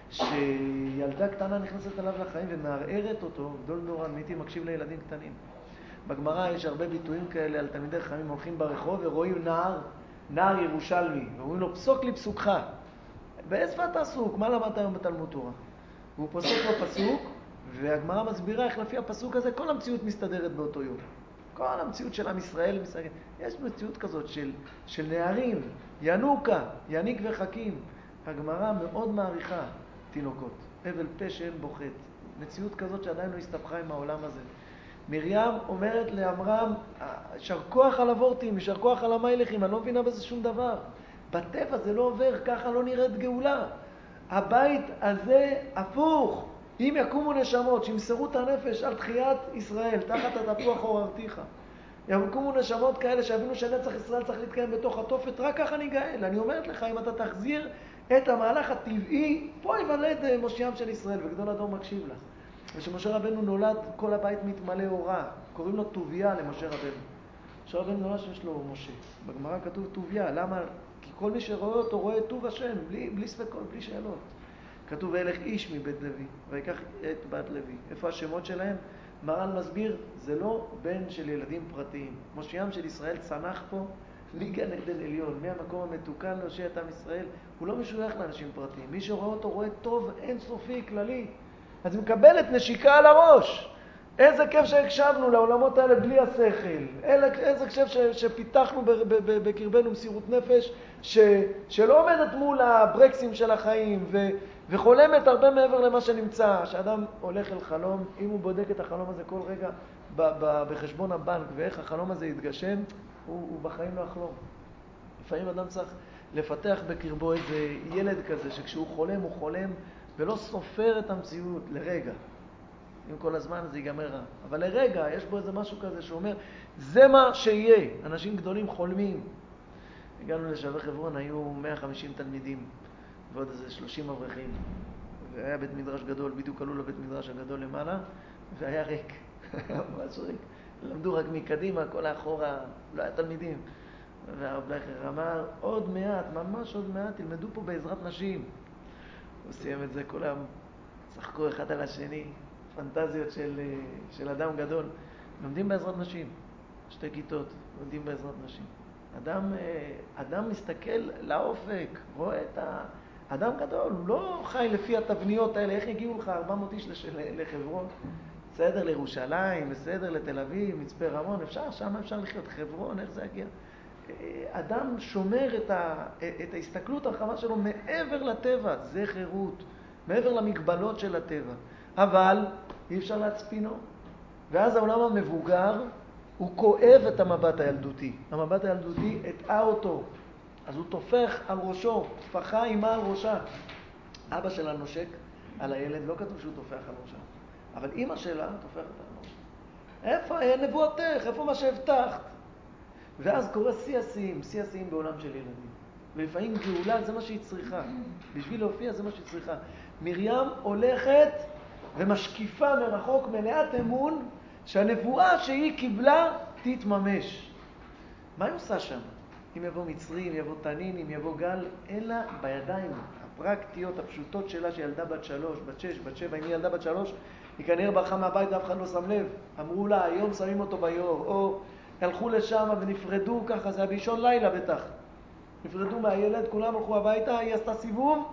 שילדה קטנה נכנסת אליו לחיים ומערערת אותו, גדול דור אמיתי מקשיב לילדים קטנים. בגמרא יש הרבה ביטויים כאלה על תלמידי חכמים הולכים ברחוב ורואים נער, נער ירושלמי, ואומרים לו, פסוק לי פסוקך. באיזה אתה עסוק? מה למדת היום בתלמוד תורה? והוא פוסק לו פסוק, והגמרא מסבירה איך לפי הפסוק הזה כל המציאות מסתדרת באותו יום. כל המציאות של עם ישראל מסתדרת. יש מציאות כזאת של, של נערים, ינוקה, יניק וחכים. הגמרא מאוד מעריכה תינוקות, אבל פה שאין בו חטא. מציאות כזאת שעדיין לא הסתבכה עם העולם הזה. מרים אומרת לאמרם, יישר כוח על אבורתים, יישר כוח על המלכים, אני לא מבינה בזה שום דבר. בטבע זה לא עובר, ככה לא נראית גאולה. הבית הזה הפוך. אם יקומו נשמות, שימסרו את הנפש על תחיית ישראל, תחת התפוח עוררתיך. יקומו נשמות כאלה שהבינו שנצח ישראל צריך להתקיים בתוך התופת, רק ככה ניגאל. אני אומרת לך, אם אתה תחזיר את המהלך הטבעי, פה יוולד מושיים של ישראל, וגדול הדור מקשיב לה. ושמשה רבנו נולד, כל הבית מתמלא אורה. קוראים לו טוביה למשה רבנו. משה רבנו נולד שיש לו משה. בגמרא כתוב טוביה. למה? כי כל מי שרואה אותו רואה טוב השם, בלי, בלי ספקות, בלי שאלות. כתוב, וילך איש מבית לוי, ויקח את בת לוי. איפה השמות שלהם? מרן מסביר, זה לא בן של ילדים פרטיים. מושיים של ישראל צנח פה מגן עדן עליון, מהמקום המתוקן להושיע את עם ישראל. הוא לא משוייך לאנשים פרטיים. מי שרואה אותו רואה טוב אינסופי, כללי. אז היא מקבלת נשיקה על הראש. איזה כיף שהקשבנו לעולמות האלה בלי השכל. איזה כיף שפיתחנו בקרבנו מסירות נפש, ש, שלא עומדת מול הברקסים של החיים, ו, וחולמת הרבה מעבר למה שנמצא. שאדם הולך אל חלום, אם הוא בודק את החלום הזה כל רגע ב, ב, בחשבון הבנק, ואיך החלום הזה יתגשם, הוא, הוא בחיים לא יחלום. לפעמים אדם צריך לפתח בקרבו איזה ילד כזה, שכשהוא חולם, הוא חולם, ולא סופר את המציאות לרגע. אם כל הזמן זה ייגמר רע. אבל לרגע יש בו איזה משהו כזה שאומר, זה מה שיהיה. אנשים גדולים חולמים. הגענו לשערי חברון, היו מאה וחמישים תלמידים, ועוד איזה שלושים אברכים. והיה בית מדרש גדול, בדיוק עלו לבית מדרש הגדול למעלה, והיה ריק. ממש ריק. למדו רק מקדימה, כל האחורה, לא היה תלמידים. והרב בלייכר אמר, עוד מעט, ממש עוד מעט, תלמדו פה בעזרת נשים. הוא סיים את זה, כולם צחקו אחד על השני, פנטזיות של, של אדם גדול. לומדים בעזרת נשים. שתי כיתות, לומדים בעזרת נשים. אדם, אדם מסתכל לאופק, רואה את ה... אדם גדול, הוא לא חי לפי התבניות האלה, איך יגיעו לך ארבע מאות איש לש... לחברון? בסדר לירושלים, בסדר לתל אביב, מצפה רמון, אפשר, שם אפשר לחיות. חברון, איך זה יגיע? אדם שומר את, ה... את ההסתכלות הרחבה שלו מעבר לטבע, זה חירות, מעבר למגבלות של הטבע. אבל אי אפשר להצפינו. ואז העולם המבוגר, הוא כואב את המבט הילדותי. המבט הילדותי הטעה אותו. אז הוא תופך על ראשו, תפחה אימה על ראשה. אבא שלה נושק על הילד, לא כתוב שהוא תופח על ראשה. אבל אמא שלה תופחת על ראשה. איפה היה נבואתך? איפה מה שהבטחת? ואז קורה שיא השיאים, שיא השיאים בעולם של ילדים. ולפעמים גאולה זה מה שהיא צריכה. בשביל להופיע זה מה שהיא צריכה. מרים הולכת ומשקיפה מרחוק מלאת אמון שהנבואה שהיא קיבלה תתממש. מה היא עושה שם? אם יבוא מצרי, אם יבוא תנין, אם יבוא גל, אין לה בידיים הפרקטיות, הפשוטות שלה, שילדה בת שלוש, בת שש, בת שבע. אם היא ילדה בת שלוש, היא כנראה ברחה מהבית, אף אחד לא שם לב. אמרו לה, היום שמים אותו ביור, או הלכו לשם ונפרדו, ככה זה היה באישון לילה בטח. נפרדו מהילד, כולם הלכו הביתה, היא עשתה סיבוב,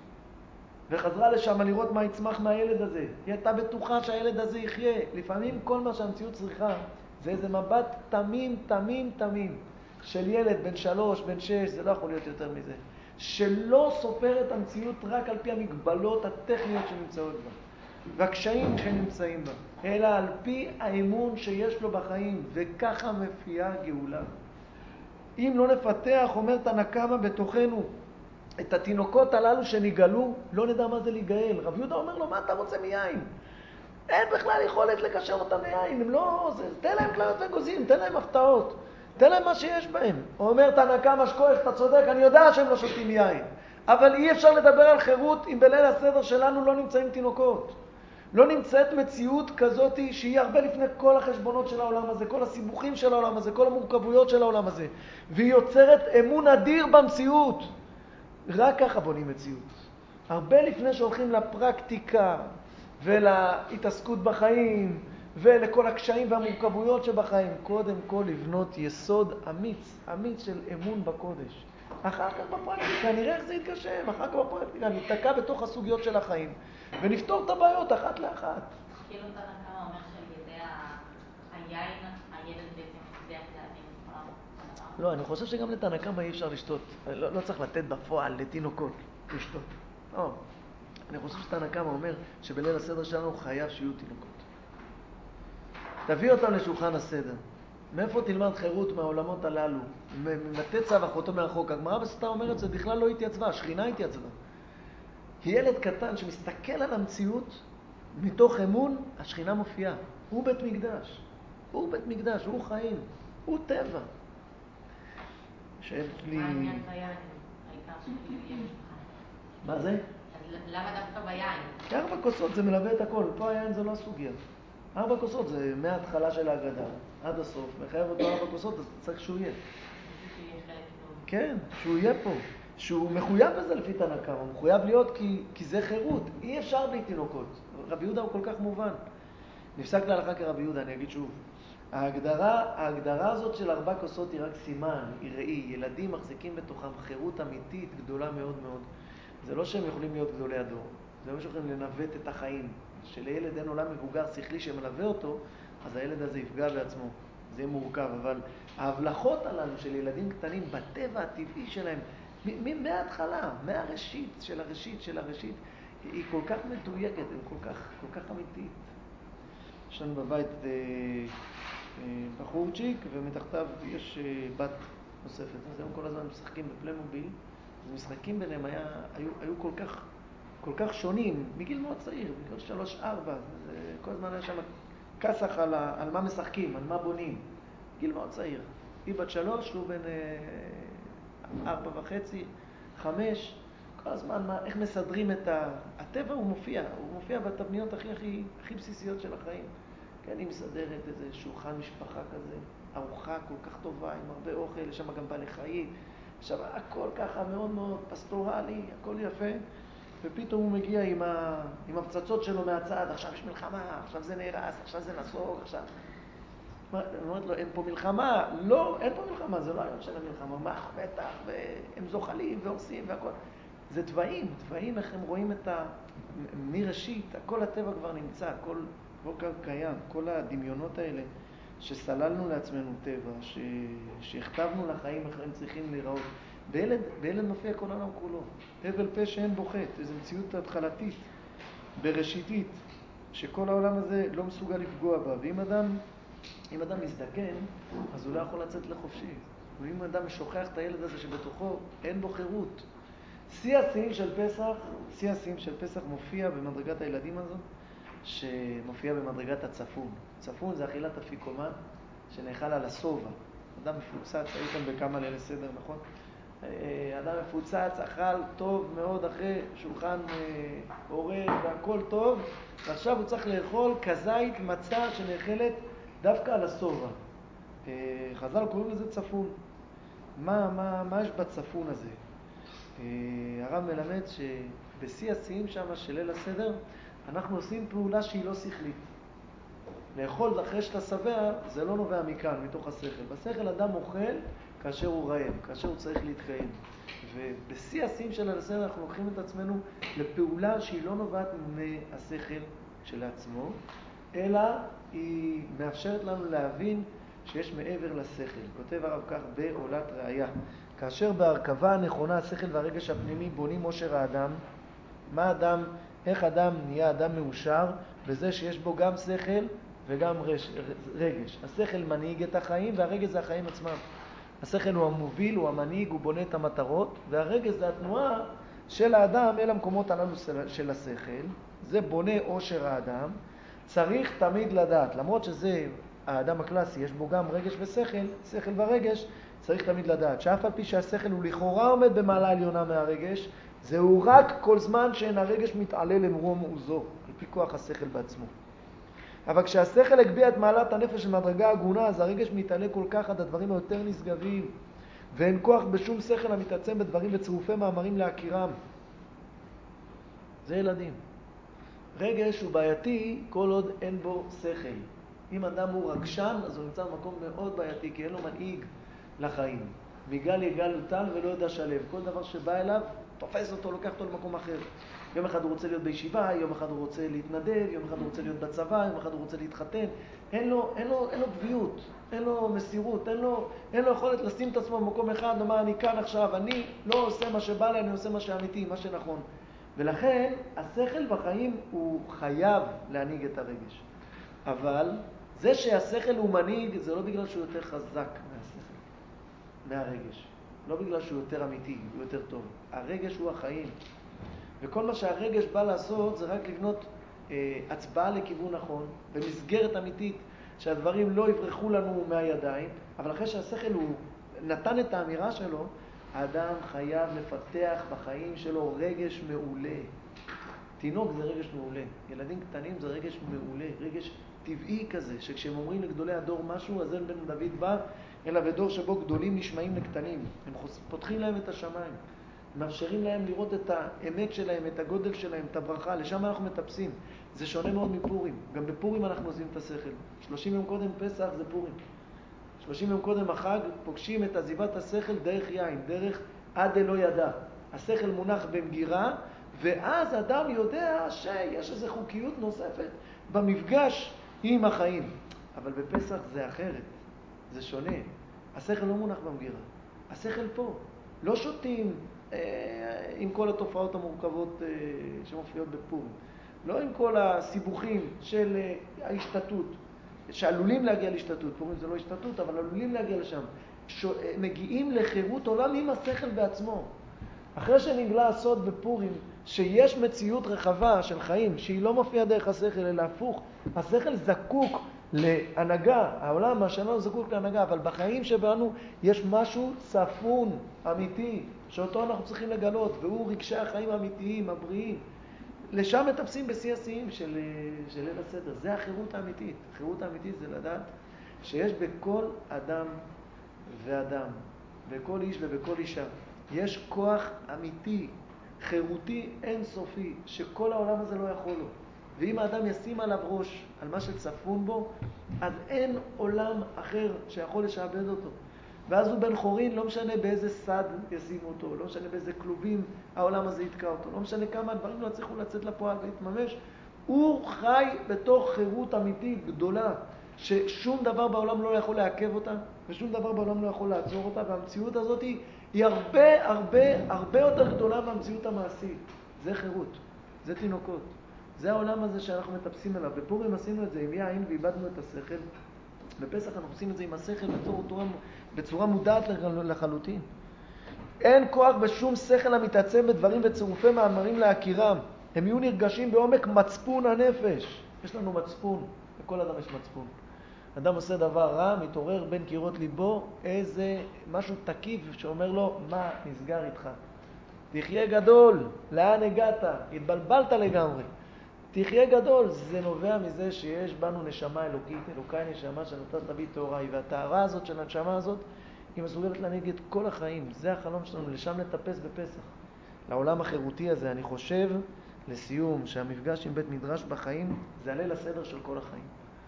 וחזרה לשם לראות מה יצמח מהילד הזה. היא הייתה בטוחה שהילד הזה יחיה. לפעמים כל מה שהמציאות צריכה, זה איזה מבט תמים, תמים, תמים. של ילד בן שלוש, בן שש, זה לא יכול להיות יותר מזה. שלא סופר את המציאות רק על פי המגבלות הטכניות שנמצאות בה. והקשיים שנמצאים בה. אלא על פי האמון שיש לו בחיים. וככה מפיעה גאולה. אם לא נפתח, אומר תנא קמא בתוכנו, את התינוקות הללו שנגאלו, לא נדע מה זה להיגאל. רב יהודה אומר לו, מה אתה רוצה מיין? אין בכלל יכולת לקשר אותם מיין. הם לא... זה, תן להם כליות וגוזים, תן להם הפתעות. תן להם מה שיש בהם. הוא אומר תנא קמא שכוח, אתה צודק, אני יודע שהם לא שותים יין. אבל אי אפשר לדבר על חירות אם בליל הסדר שלנו לא נמצאים תינוקות. לא נמצאת מציאות כזאת שהיא הרבה לפני כל החשבונות של העולם הזה, כל הסיבוכים של העולם הזה, כל המורכבויות של העולם הזה. והיא יוצרת אמון אדיר במציאות. רק ככה בונים מציאות. הרבה לפני שהולכים לפרקטיקה ולהתעסקות בחיים ולכל הקשיים והמורכבויות שבחיים, קודם כל לבנות יסוד אמיץ, אמיץ של אמון בקודש. אחר כך בפרקטיקה, נראה איך זה יתגשם, אחר כך בפרקטיקה, נתקע בתוך הסוגיות של החיים, ונפתור את הבעיות אחת לאחת. כאילו תנא קמא אומר שעל ידי היין, הילד בעצם מצליח להבין את כל לא, אני חושב שגם לתנא קמא אי אפשר לשתות. לא, לא צריך לתת בפועל לתינוקות לשתות. לא. אני חושב שתנא קמא אומר שבליל הסדר שלנו חייב שיהיו תינוקות. תביא אותם לשולחן הסדר. מאיפה תלמד חירות מהעולמות הללו? ממתי צו אחותו מהרחוק? הגמרא בסוטה אומרת שזה בכלל לא התייצבה, השכינה התייצבה. ילד קטן שמסתכל על המציאות מתוך אמון, השכינה מופיעה. הוא בית מקדש. הוא בית מקדש, הוא חיים. הוא טבע. שאין לי... מה העניין ביין? העיקר שכאילו יהיה משפחה. מה זה? אז למה דווקא ביין? כי ארבע כוסות זה מלווה את הכל. פה היין זה לא הסוגיה. ארבע כוסות זה מההתחלה של ההגדה עד הסוף. מחייב אותו ארבע כוסות, אז צריך שהוא יהיה. שיהיה חלק טוב. כן, שהוא יהיה פה. שהוא מחויב בזה לפי תנא קמא. הוא מחויב להיות כי, כי זה חירות. אי אפשר בלי תינוקות. רבי יהודה הוא כל כך מובן. נפסק להלכה כרבי יהודה, אני אגיד שוב. ההגדרה, ההגדרה הזאת של ארבע כוסות היא רק סימן, היא ראי. ילדים מחזיקים בתוכם חירות אמיתית גדולה מאוד מאוד. זה לא שהם יכולים להיות גדולי הדור. זה לא שיכולים לנווט את החיים. שלילד אין עולם מבוגר שכלי שמלווה אותו, אז הילד הזה יפגע בעצמו. זה יהיה מורכב, אבל ההבלחות הללו של ילדים קטנים בטבע הטבעי שלהם, מההתחלה, מהראשית של הראשית של הראשית, היא כל כך מדויקת, היא כל כך, כל כך אמיתית. יש לנו בבית אה, אה, בחורצ'יק, ומתחתיו יש אה, בת נוספת. אז הם כל הזמן משחקים בפליימוביל, המשחקים ביניהם היה, היו, היו כל כך, כל כך שונים, מגיל מאוד צעיר, מגיל שלוש ארבע, כל הזמן היה שם כסח על, ה, על מה משחקים, על מה בונים. גיל מאוד צעיר. היא בת שלוש, הוא בן אה, ארבע וחצי, חמש. כל הזמן, מה, איך מסדרים את ה... הטבע הוא מופיע, הוא מופיע בתבניות הכי, הכי, הכי בסיסיות של החיים. כן, היא מסדרת איזה שולחן משפחה כזה, ארוחה כל כך טובה, עם הרבה אוכל, יש שם גם בעלי חיים. עכשיו, הכל ככה מאוד מאוד פסטורלי, הכל יפה. ופתאום הוא מגיע עם, ה... עם הפצצות שלו מהצד, עכשיו יש מלחמה, עכשיו זה נהרס, עכשיו זה נסוג, עכשיו... אומרת לו, אין פה מלחמה. לא, אין פה מלחמה, זה לא היום של המלחמה. מה, בטח, והם זוחלים ועושים והכל. זה טבעים, טבעים, איך הם רואים את ה... מראשית, כל הטבע כבר נמצא, כל, כל קיים, כל הדמיונות האלה שסללנו לעצמנו טבע, ש... שהכתבנו לחיים איך הם צריכים להיראות. בילד, בילד מופיע כל העולם כולו. הבל פה שאין בו חטא, איזו מציאות התחלתית, בראשיתית, שכל העולם הזה לא מסוגל לפגוע בה. ואם אדם, אם אדם מזדקן, אז הוא לא יכול לצאת לחופשי. ואם אדם שוכח את הילד הזה שבתוכו, אין בו חירות. שיא השיאים של פסח, שיא השיאים של פסח מופיע במדרגת הילדים הזאת, שמופיע במדרגת הצפון. צפון זה אכילת אפיקומן, שנאכל על הסובה. אדם מפוצץ, הייתם בכמה ליל סדר, נכון? אדם מפוצץ, אכל טוב מאוד אחרי שולחן עורק והכל טוב, ועכשיו הוא צריך לאכול כזית מצה שנאכלת דווקא על הסובה. חז"ל קוראים לזה צפון. מה, מה, מה יש בצפון הזה? הרב מלמד שבשיא השיאים שם של ליל הסדר אנחנו עושים פעולה שהיא לא שכלית. לאכול אחרי שאתה שבע זה לא נובע מכאן, מתוך השכל. בשכל אדם אוכל כאשר הוא רעב, כאשר הוא צריך להתקיים. ובשיא השיאים של ליל הסדר אנחנו לוקחים את עצמנו לפעולה שהיא לא נובעת מהשכל של עצמו, אלא היא מאפשרת לנו להבין שיש מעבר לשכל. כותב הרב כך בעולת ראיה. כאשר בהרכבה הנכונה השכל והרגש הפנימי בונים אושר האדם, מה אדם, איך אדם נהיה אדם מאושר? בזה שיש בו גם שכל וגם רגש. השכל מנהיג את החיים והרגש זה החיים עצמם. השכל הוא המוביל, הוא המנהיג, הוא בונה את המטרות, והרגש זה התנועה של האדם אל המקומות הללו של השכל. זה בונה אושר האדם. צריך תמיד לדעת, למרות שזה האדם הקלאסי, יש בו גם רגש ושכל, שכל ורגש, צריך תמיד לדעת שאף על פי שהשכל הוא לכאורה עומד במעלה עליונה מהרגש, זהו רק כל זמן שאין הרגש מתעלה למרום עוזו, על פי כוח השכל בעצמו. אבל כשהשכל הגביע את מעלת הנפש של מדרגה הגונה, אז הרגש מתעלה כל כך עד הדברים היותר נשגבים, ואין כוח בשום שכל המתעצם בדברים וצירופי מאמרים להכירם. זה ילדים. רגש הוא בעייתי כל עוד אין בו שכל. אם אדם הוא רגשן, אז הוא נמצא במקום מאוד בעייתי, כי אין לו מנהיג לחיים. מגל יגל וטל ולא יודע שלב. כל דבר שבא אליו, תופס אותו, לוקח אותו למקום אחר. יום אחד הוא רוצה להיות בישיבה, יום אחד הוא רוצה להתנדב, יום אחד הוא רוצה להיות בצבא, יום אחד הוא רוצה להתחתן. אין לו, אין לו, אין לו גביות, אין לו מסירות, אין לו, אין לו יכולת לשים את עצמו במקום אחד, לומר, אני כאן עכשיו, אני לא עושה מה שבא לי, אני עושה מה שאמיתי, מה שנכון. ולכן, השכל בחיים הוא חייב להנהיג את הרגש. אבל זה שהשכל הוא מנהיג, זה לא בגלל שהוא יותר חזק מהשכל, מהרגש. לא בגלל שהוא יותר אמיתי, הוא יותר טוב. הרגש הוא החיים. וכל מה שהרגש בא לעשות זה רק לבנות אה, הצבעה לכיוון נכון, במסגרת אמיתית, שהדברים לא יברחו לנו מהידיים, אבל אחרי שהשכל הוא נתן את האמירה שלו, האדם חייב לפתח בחיים שלו רגש מעולה. תינוק זה רגש מעולה. ילדים קטנים זה רגש מעולה, רגש טבעי כזה, שכשהם אומרים לגדולי הדור משהו, אז אין בן דוד בא, אלא בדור שבו גדולים נשמעים לקטנים. הם פותחים להם את השמיים, מאפשרים להם לראות את האמת שלהם, את הגודל שלהם, את הברכה. לשם אנחנו מטפסים. זה שונה מאוד מפורים. גם בפורים אנחנו עוזבים את השכל. שלושים יום קודם פסח זה פורים. שלושים יום קודם החג פוגשים את עזיבת השכל דרך יין, דרך עד אלו ידע. השכל מונח במגירה, ואז אדם יודע שיש איזו חוקיות נוספת במפגש עם החיים. אבל בפסח זה אחרת, זה שונה. השכל לא מונח במגירה, השכל פה. לא שותים אה, עם כל התופעות המורכבות אה, שמופיעות בפורים. לא עם כל הסיבוכים של אה, ההשתתות, שעלולים להגיע להשתתות. פורים זה לא השתתות, אבל עלולים להגיע לשם. ש... מגיעים לחירות עולם עם השכל בעצמו. אחרי שנגלה הסוד בפורים, שיש מציאות רחבה של חיים, שהיא לא מופיעה דרך השכל, אלא הפוך. השכל זקוק להנהגה, העולם השלנו זקוק להנהגה, אבל בחיים שבנו יש משהו צפון, אמיתי, שאותו אנחנו צריכים לגלות, והוא רגשי החיים האמיתיים, הבריאים. לשם מטפסים בשיא השיאים של, של ליל הסדר. זה החירות האמיתית. החירות האמיתית זה לדעת שיש בכל אדם ואדם, בכל איש ובכל אישה, יש כוח אמיתי, חירותי אינסופי, שכל העולם הזה לא יכול לו. ואם האדם ישים עליו ראש, על מה שצפון בו, אז אין עולם אחר שיכול לשעבד אותו. ואז הוא בן חורין, לא משנה באיזה סד ישימו אותו, לא משנה באיזה כלובים העולם הזה יתקע אותו, לא משנה כמה הדברים לא צריכו לצאת לפועל ולהתממש, הוא חי בתוך חירות אמיתית גדולה, ששום דבר בעולם לא יכול לעכב אותה, ושום דבר בעולם לא יכול לעצור אותה, והמציאות הזאת היא, היא הרבה הרבה הרבה יותר גדולה מהמציאות המעשית. זה חירות, זה תינוקות, זה העולם הזה שאנחנו מטפסים אליו. בפורים עשינו את זה עם יין ואיבדנו את השכל. בפסח אנחנו עושים את זה עם השכל בצורה, בצורה מודעת לחלוטין. אין כוח בשום שכל המתעצם בדברים וצירופי מאמרים להכירם. הם יהיו נרגשים בעומק מצפון הנפש. יש לנו מצפון, לכל אדם יש מצפון. אדם עושה דבר רע, מתעורר בין קירות ליבו איזה משהו תקיף שאומר לו, מה נסגר איתך? תחיה גדול, לאן הגעת? התבלבלת לגמרי. תחיה גדול, זה נובע מזה שיש בנו נשמה אלוקית, אלוקי נשמה שנתת בי תאורה, והטהרה הזאת של הנשמה הזאת היא מסוגלת להנהיג את כל החיים. זה החלום שלנו, לשם לטפס בפסח. לעולם החירותי הזה, אני חושב, לסיום, שהמפגש עם בית מדרש בחיים זה עלה לסדר של כל החיים.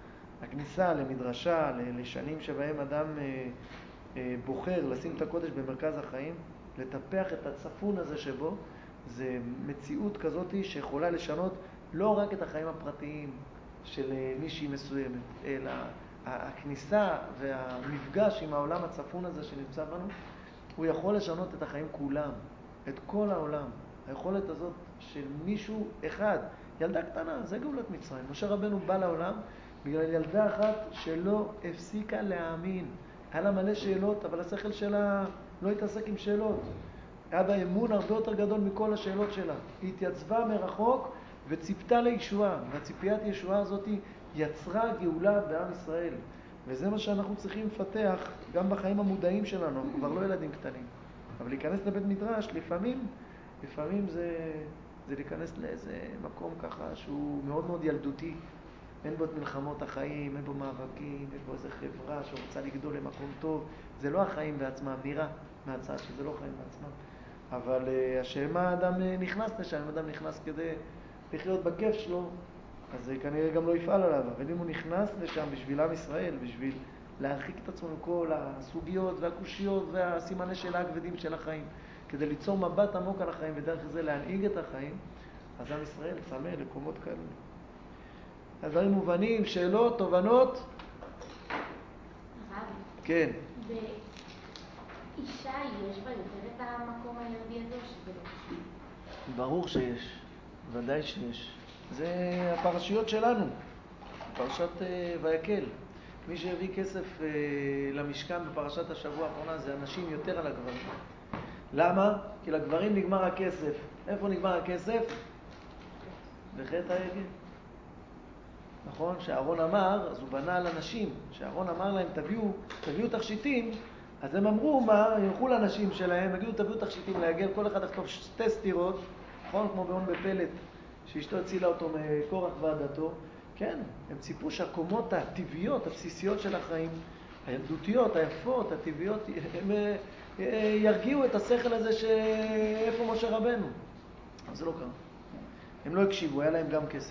הכניסה למדרשה, לשנים שבהם אדם אה, אה, בוחר לשים את הקודש במרכז החיים, לטפח את הצפון הזה שבו, זה מציאות כזאת שיכולה לשנות לא רק את החיים הפרטיים של מישהי מסוימת, אלא הכניסה והמפגש עם העולם הצפון הזה שנמצא בנו, הוא יכול לשנות את החיים כולם, את כל העולם. היכולת הזאת של מישהו אחד, ילדה קטנה, זה גאולת מצרים. משה רבנו בא לעולם בגלל ילדה אחת שלא הפסיקה להאמין. היה לה מלא שאלות, אבל השכל שלה לא התעסק עם שאלות. היה בה אמון הרבה יותר גדול מכל השאלות שלה. היא התייצבה מרחוק וציפתה לישועה. והציפיית ישועה הזאת יצרה גאולה בעם ישראל. וזה מה שאנחנו צריכים לפתח גם בחיים המודעים שלנו. אנחנו כבר לא ילדים קטנים. אבל להיכנס לבית מדרש, לפעמים, לפעמים זה, זה להיכנס לאיזה מקום ככה שהוא מאוד מאוד ילדותי. אין בו את מלחמות החיים, אין בו מאבקים, אין בו איזה חברה שרוצה לגדול למקום טוב. זה לא החיים בעצמם, נראה מהצד שזה לא חיים בעצמם. אבל uh, השאלה מה האדם נכנס לשם, אם האדם נכנס כדי לחיות בכיף שלו, אז זה כנראה גם לא יפעל עליו. אבל אם הוא נכנס לשם בשביל עם ישראל, בשביל להרחיק את עצמו מכל הסוגיות והקושיות והסימני שאלה הכבדים של החיים, כדי ליצור מבט עמוק על החיים ודרך זה להנהיג את החיים, אז עם ישראל צמא לקומות כאלה. הדברים מובנים, שאלות, תובנות? כן. באישה יש בה יותר את המקום היהודי הזה, שזה לא חשוב? ברור שיש, ודאי שיש. זה הפרשיות שלנו, פרשת ויקל. מי שהביא כסף למשכן בפרשת השבוע האחרונה זה אנשים יותר על הגברים. למה? כי לגברים נגמר הכסף. איפה נגמר הכסף? בחטא העגל. נכון? שאהרון אמר, אז הוא בנה על אנשים. שאהרון אמר להם, תביאו, תביאו תכשיטים, אז הם אמרו מה? ילכו לאנשים שלהם, יגידו, תביאו תכשיטים לעגל, כל אחד יכתוב שתי סתירות, נכון? כמו באון בפלט, שאשתו הצילה אותו מקורח ועדתו. כן, הם ציפו שהקומות הטבעיות, הבסיסיות של החיים, הילדותיות, היפות, הטבעיות, הם ירגיעו את השכל הזה שאיפה משה רבנו. אבל זה לא קרה. הם לא הקשיבו, היה להם גם כסף.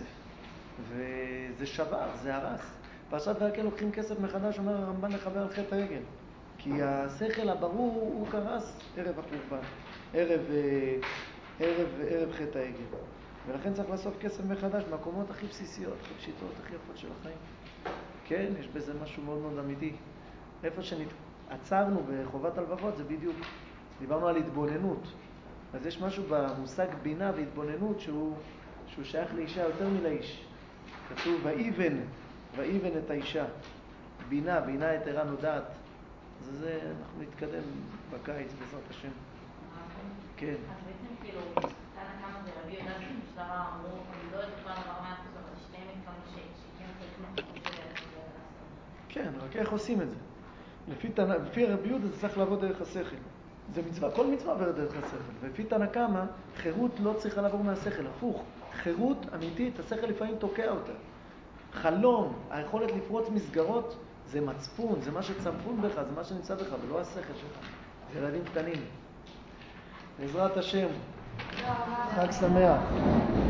וזה שבר, זה הרס. פרשת ויקל לוקחים כסף מחדש, אומר הרמב"ן לחבר על חטא העגל. כי השכל הברור הוא קרס ערב החורבן, ערב, ערב, ערב חטא העגל. ולכן צריך לאסוף כסף מחדש מהקומות הכי בסיסיות, הכי פשיטות, הכי יפות של החיים. כן, יש בזה משהו מאוד מאוד אמיתי. איפה שעצרנו בחובת הלבבות זה בדיוק, דיברנו על התבוננות. אז יש משהו במושג בינה והתבוננות שהוא, שהוא שייך לאישה יותר מלאיש. כתוב, ואיבן, ואיבן את האישה. בינה, בינה יתרה נודעת. אז זה, אנחנו נתקדם בקיץ, בעזרת השם. כן. אז בעצם כאילו, כאן כמה זה רבי יודעת שבשלמה אמרו, אני לא יודעת כל דבר מה לעשות, אבל שתיים מתכוון שכן צריך לחשוב שזה לעשות. כן, רק איך עושים את זה? לפי, לפי הרבי יהודה זה צריך לעבוד דרך השכל. זה מצווה, כל מצווה עוברת דרך השכל. ולפי תנא קמא, חירות לא צריכה לעבור מהשכל, הפוך. חירות אמיתית, השכל לפעמים תוקע אותה. חלום, היכולת לפרוץ מסגרות, זה מצפון, זה מה שצפון בך, זה מה שנמצא בך, ולא השכל שלך. זה ילדים קטנים. בעזרת השם. חג שמח.